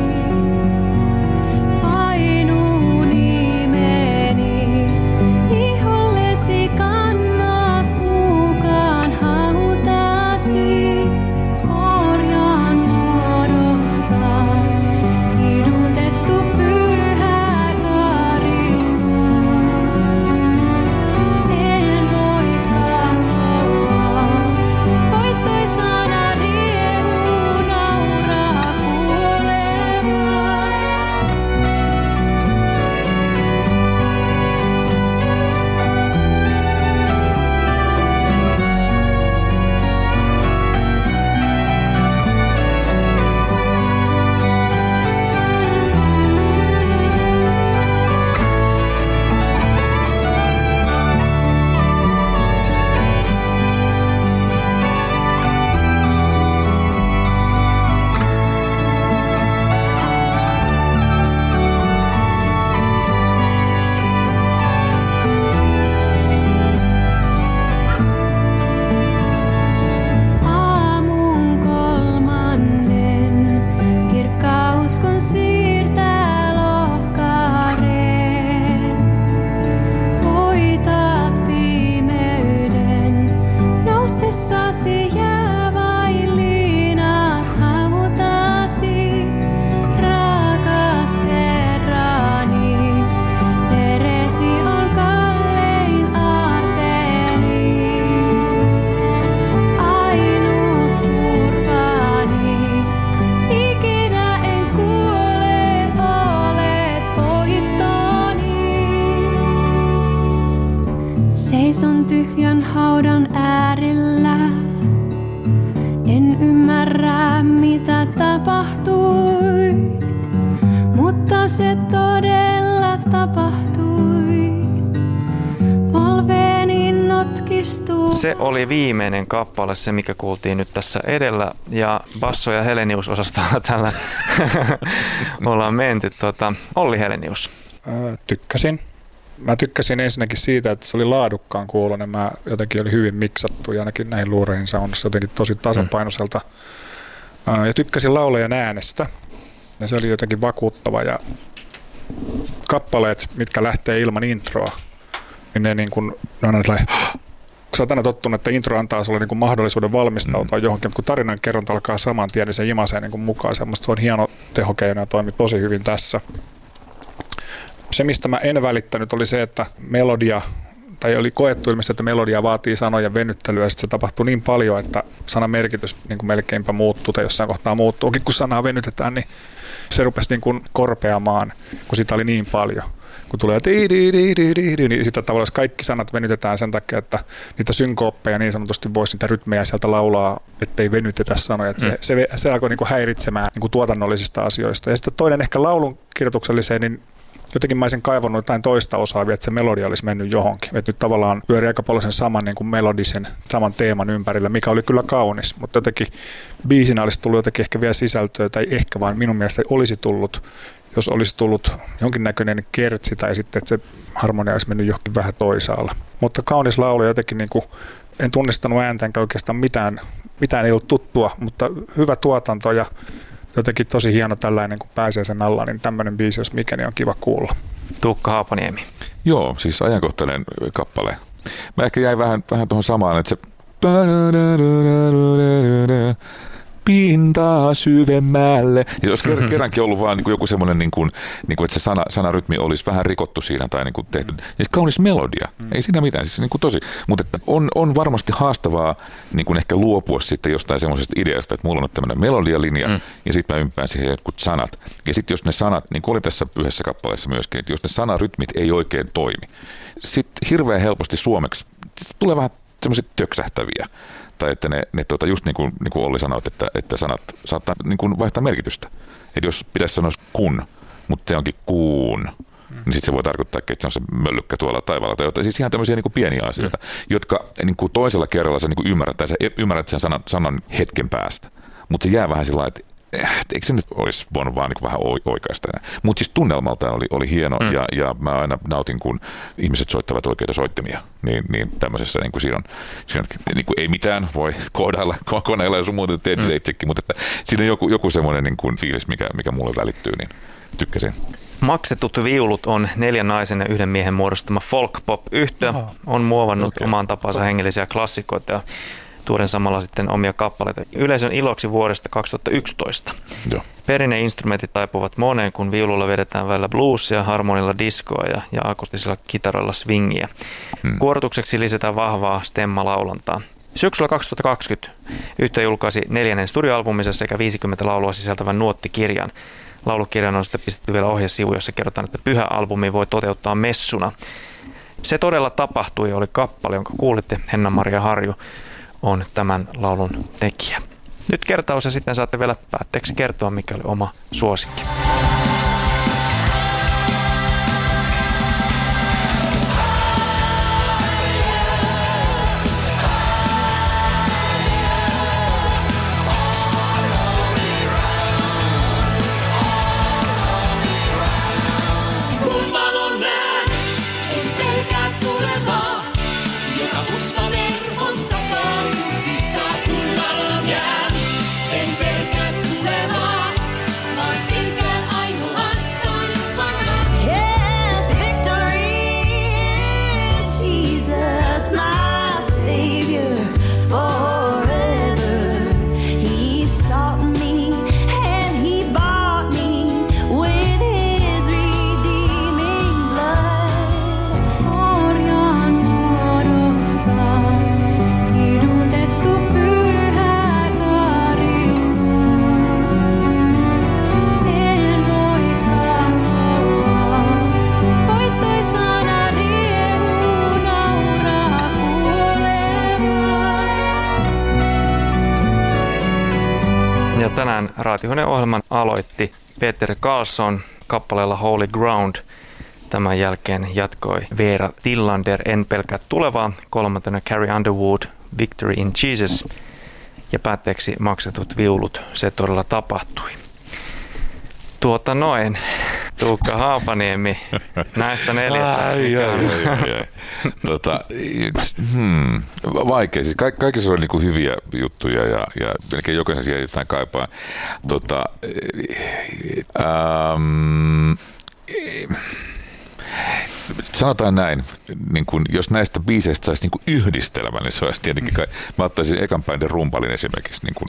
Painuu nimeni, ihollesi kannat mukaan hautasi. Orjan muodossa, kidutettu pyhä karitsa. En voi katsoa, voittoisana riehuu nauraa kuolemaa. Aamun 3. kirkkaus kun siirtää lohkareen. Voitat pimeyden, noustessasi jää vain liinat hautasi. Rakas Herrani, veresi on kallein arteeri. Ainut turvani, ikinä en kuole, olet voittoni. Seison tyhjän haudan äärellä, en ymmärrä, mitä tapahtui, mutta se todella tapahtui. Polveeni notkistuu. Se oli viimeinen kappale, se mikä kuultiin nyt tässä edellä. Ja Basso ja Helenius-osastolla tällä ollaan menty. Olli Helenius. Tykkäsin. Mä tykkäsin ensinnäkin siitä, että se oli laadukkaan kuulonen. Mä jotenkin oli hyvin miksattu ja ainakin näihin luureihin soundissa jotenkin tosi tasapainoiselta. Ja tykkäsin laulajan äänestä. Ja se oli jotenkin vakuuttava. Ja kappaleet, mitkä lähtee ilman introa, niin ne on aina sellainen, kun sä oot aina tottunut, että intro antaa sulle niin kuin mahdollisuuden valmistautua johonkin, mutta kun tarinan kerronta alkaa saman tien, niin se imasee niin kuin mukaan. Semmosta se on hieno tehokeino ja toimi tosi hyvin tässä. Se, mistä mä en välittänyt, oli se, että melodia, tai oli koettu ilmeisesti, että melodia vaatii sanojen venyttelyä, ja sitten se tapahtuu niin paljon, että sanan merkitys niin kuin melkeinpä muuttuu, tai jossain kohtaa muuttuukin, kun sanaa venytetään, niin se rupesi niin kuin korpeamaan, kun sitä oli niin paljon. Kun tulee niin sitä tavallaan kaikki sanat venytetään sen takia, että niitä synkooppeja niin sanotusti voisi niitä rytmejä sieltä laulaa, ettei venytetä sanoja. Se alkoi niin kuin häiritsemään niin kuin tuotannollisista asioista. Ja sitten toinen ehkä laulun kirjoitukselliseen, niin jotenkin mä olisin kaivannut jotain toista osaa, että se melodia olisi mennyt johonkin. Että nyt tavallaan pyöri aika paljon sen saman niin kuin melodisen, saman teeman ympärillä, mikä oli kyllä kaunis, mutta jotenkin biisinä olisi tullut jotenkin ehkä vielä sisältöä, tai ehkä vaan minun mielestä olisi tullut, jos olisi tullut jonkinnäköinen kertsi, tai sitten, että se harmonia olisi mennyt johonkin vähän toisaalla. Mutta kaunis laulu jotenkin, niin kuin, en tunnistanut ääntä, enkä oikeastaan mitään ei ollut tuttua, mutta hyvä tuotanto ja jotenkin tosi hieno tällainen, kun pääsee sen alla, niin tämmöinen biisi, jos mikä, niin on kiva kuulla. Tuukka Haapaniemi. Joo, siis ajankohtainen kappale. Mä ehkä jäin vähän tuohon samaan, että se pintaa syvemmälle. Ja jos kerrankin ollut vaan joku semmoinen, että se sanarytmi olisi vähän rikottu siinä tai tehty, niin kaunis melodia. Ei siinä mitään, siis tosi. Mutta on varmasti haastavaa ehkä luopua sitten jostain semmoisesta ideasta, että mulla on tämmöinen melodialinja ja sitten mä ympään siihen jotkut sanat. Ja sitten jos ne sanat, niin kuin oli tässä yhdessä kappaleessa myöskin, että jos ne sanarytmit ei oikein toimi, sitten hirveän helposti suomeksi tulee vähän semmoiset töksähtäviä. Tai että ne just niin kuin Olli sanoi, että sanat saattaa niin kuin vaihtaa merkitystä. Että jos pitäisi sanoa kun, mutta se onkin kuun, niin sitten se voi tarkoittaa, että se on se möllykkä tuolla taivaalla. Tai jotain. Siis ihan tämmöisiä niin kuin pieniä asioita, jotka niin kuin toisella kerralla sä niin kuin ymmärrät sen sanan hetken päästä. Mutta se jää vähän sillä lailla, että eikö se nyt olisi voinut vaan niin vähän oikaista. Mutta siis tunnelmalta oli hieno ja mä aina nautin, kun ihmiset soittavat oikeita soittimia. Niin tämmöisessä niin kuin siinä on niin kuin ei mitään, voi koodailla koneella ja sun muuta teet itsekin, mutta että siinä on joku semmoinen niin kuin fiilis, mikä mulle välittyy, niin tykkäsin. Maksetut viulut on 4 naisen ja 1 miehen muodostama folk-pop-yhtye. On muovannut omaan tapansa hengellisiä klassikoita ja tuoden samalla sitten omia kappaleita yleisön iloksi vuodesta 2011. Joo. Perinneinstrumentit taipuvat moneen, kun viululla vedetään välillä bluesia, harmonilla diskoa ja akustisilla kitaroilla swingiä. Kuorotukseksi lisätään vahvaa stemmalaulantaa. Syksyllä 2020 yhtye julkaisi 4. studioalbuminsa sekä 50 laulua sisältävän nuottikirjan. Laulukirjan on sitten pistetty vielä ohjesivu, jossa kerrotaan, että pyhä-albumi voi toteuttaa messuna. Se todella tapahtui ja oli kappale, jonka kuulitte. Henna-Maria Harju on tämän laulun tekijä. Nyt kertaus ja sitten saatte vielä päätteeksi kertoa, mikä oli oma suosikki. Kun valon näen, en pelkää tulevaa, joka usvaverhon takaa kurkistaa. Kun valon jään, en pelkää tulevaa, vaan pelkään ainoastaan Jumalaa. Yes, victory is Jesus, my Savior, forever. He sought me and he bought me with his redeeming blood. Orjan muodossa kidutettu pyhä karitsa. En voi katsoa, voittoisana riehu nauraa kuolemaa. Ja tänään Raatihuoneen ohjelman aloitti Peter Karlsson kappaleella Holy Ground. Tämän jälkeen jatkoi Veera Tillander En pelkää tulevaa, 3. Carrie Underwood Victory in Jesus ja päätteeksi Maksetut viulut. Se todella tapahtui. Tuukka Haapaniemi, näistä 4. Vaikea. Siis kaikissa oli niinku hyviä juttuja ja melkein jokaisen siellä jotain kaipaa. Sanotaan näin, niin kun, jos näistä biiseistä saisi niin yhdistelmän, niin se olisi tietenkin, mä ottaisin ekan bändin rumpalin esimerkiksi. Niin kun,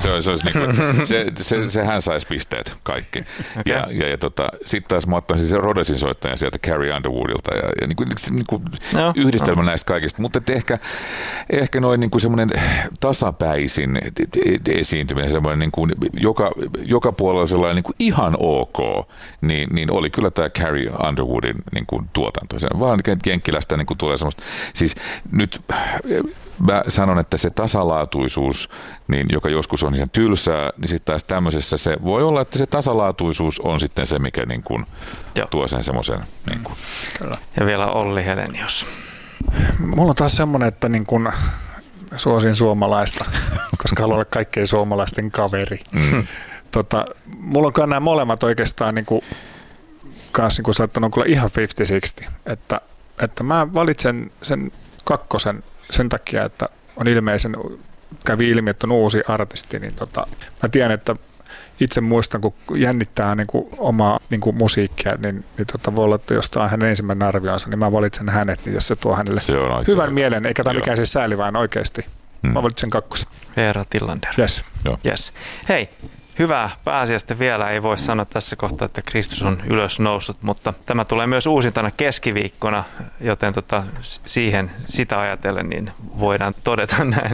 sehän saisi pisteet kaikki. Okay. Ja sitten taas mä ottaisin sen Rhodesin soittajan sieltä Carrie Underwoodilta ja yhdistelmä näistä kaikista. Mutta ehkä noin niin semmoinen tasapäisin esiintyminen, semmoinen niin kuin joka puolella sellainen niin kuin ihan ok, niin oli kyllä tämä Carrie Underwoodin niin kuin tuotanto. toisen. Vaan Jenkkilästä niin kuin tulee semmoista, siis nyt mä sanon, että se tasalaatuisuus, niin joka joskus on sen tylsää, niin sitten taas tämmöisessä se voi olla, että se tasalaatuisuus on sitten se, mikä niin kuin tuo sen semmoisen. Niin kuin. Ja vielä Olli Helenius. Mulla on taas semmoinen, että niin kun suosin suomalaista, koska haluan olla kaikkien suomalaisten kaveri. Mulla on kyllä nämä molemmat oikeastaan niin kuin, kans niin kuin sanottuna, on kyllä ihan 50-60. Että mä valitsen sen kakkosen sen takia, että on kävi ilmi, että on uusi artisti, niin mä tiedän, että itse muistan, kun jännittää niin kuin omaa niin kuin musiikkia, niin voi olla, että jos tämä on hänen ensimmäinen arvionsa, niin mä valitsen hänet, niin jos se tuo hänelle hyvän mielen, eikä tämä mikään siis sääli, vaan oikeasti. Mä valitsen kakkosen. Veera Tillander. Yes. Hei, hyvää pääsiäistä vielä. Ei voi sanoa tässä kohtaa, että Kristus on ylös noussut, mutta tämä tulee myös uusintana keskiviikkona, joten sitä ajatellen niin voidaan todeta näin.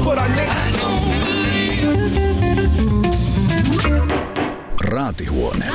Raatihuone.